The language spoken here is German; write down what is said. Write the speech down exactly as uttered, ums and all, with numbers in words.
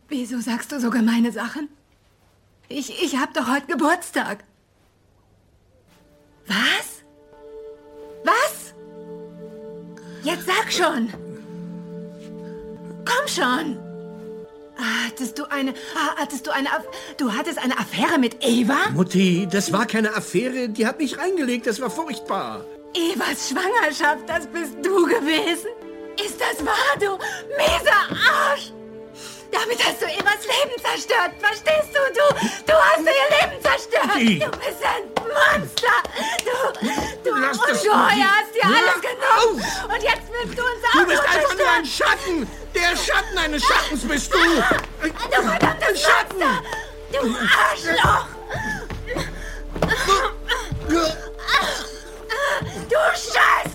Wieso sagst du so gemeine Sachen? Ich, ich hab doch heute Geburtstag. Was? Was? Jetzt sag schon. Komm schon. Hattest du eine... Hattest du eine... Du hattest eine Affäre mit Eva? Mutti, das war keine Affäre. Die hat mich reingelegt. Das war furchtbar. Evas Schwangerschaft, das bist du gewesen? Ist das wahr, du mieser Arsch? Damit hast du Evas Leben zerstört. Verstehst du? Du, du hast ihr Leben zerstört. Mutti. Du bist ein Monster. Du, du Lass das, Ungeheuer Mutti. hast dir Hör alles genommen. auf. Und jetzt willst du uns auch Du bist noch einfach nur zerstören. ein Schatten. Der Schatten eines Schattens bist du. Du verdammtes Monster. Du Arschloch. Du Scheiß